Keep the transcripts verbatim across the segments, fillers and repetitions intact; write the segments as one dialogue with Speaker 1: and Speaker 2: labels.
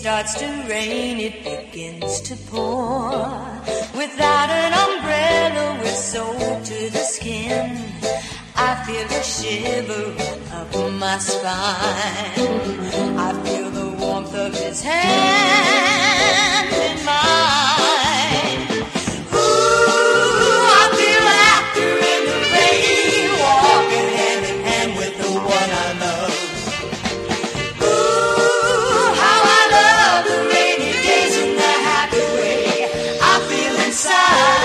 Speaker 1: starts to rain, it begins to pour. Without an umbrella, we're soaked to the skin. I feel a shiver up my spine. I feel the warmth of his hand in mine. Ooh, I feel laughter in the rain, walking hand in hand with the one I love. Ooh, how I love the rainy days in the happy way I feel inside.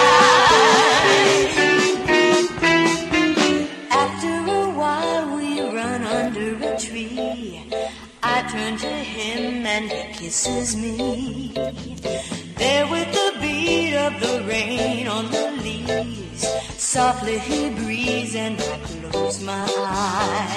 Speaker 1: After a while we run under a tree. I turn to him and he kisses me. There with the beat of the rain on the leaves, softly he breathes and I close my eyes.